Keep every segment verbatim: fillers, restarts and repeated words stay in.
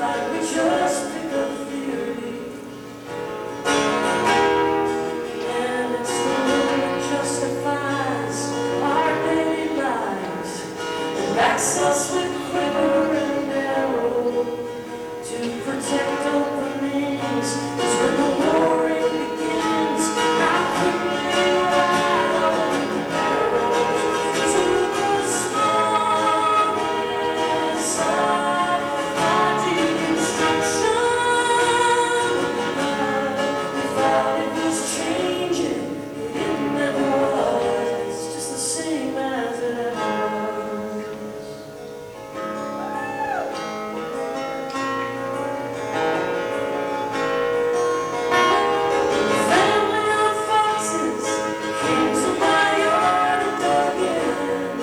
like we just pick up theory. And it's the one that justifies our daily lives and backs us with quiver and arrow to protect openings. 'Cause when the warring begins, how quickly we ride on the barrels to the smallest of our deconstruction. We thought it was changing, but it never was. It's just the same as it ever was. Family of foxes came to my yard and dug in.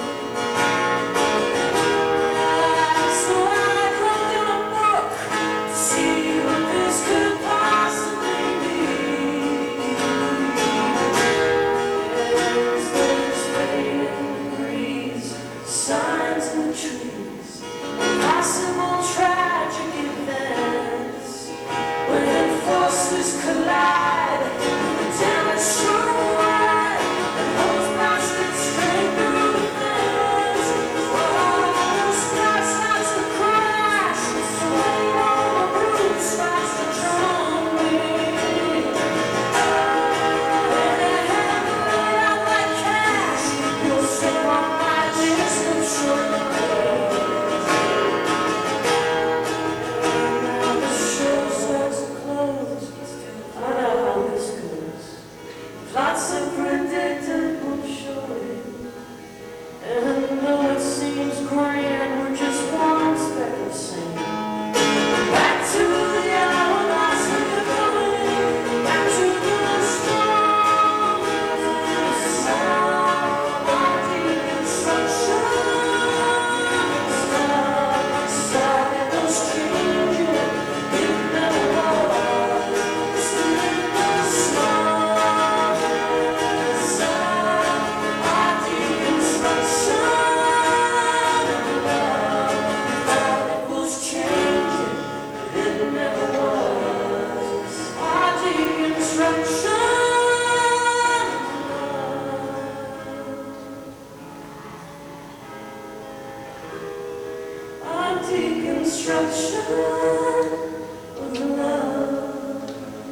So I looked in a book to see what this could possibly be. There's those fading degrees, signs in the trees, possible tragic events. When forces collide, the damage so wide, and those bastards straight through the fence. Oh, the sky starts to crash, the sway on the roof starts to tremble. When they hand me out like cash, you'll step on my list of shortcuts. Now the show starts to close. I know how this goes. Plots are predictable, surely. And though it seems grand, we're just one speck of sand. Back to the hourglass we're going, back to the storm. The sound of deconstruction. Started those changing, it never was. Still the smallest of our deconstruction. Thought it was changing, but it never was. Our deconstruction. Our deconstruction of love.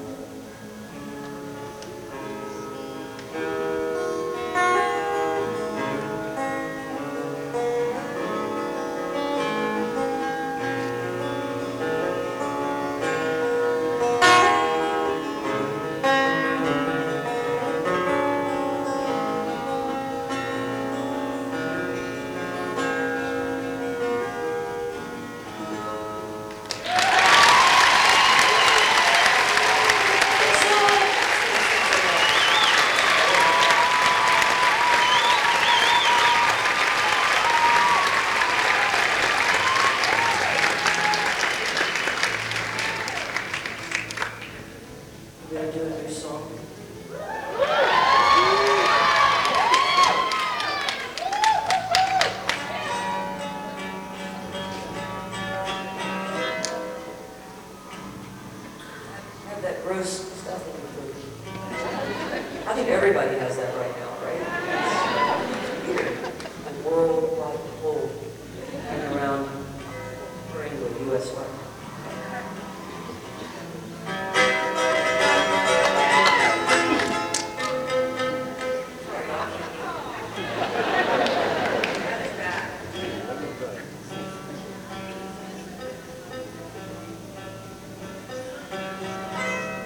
We're gonna do a new song. Have that gross stuff in the food. I think everybody has that.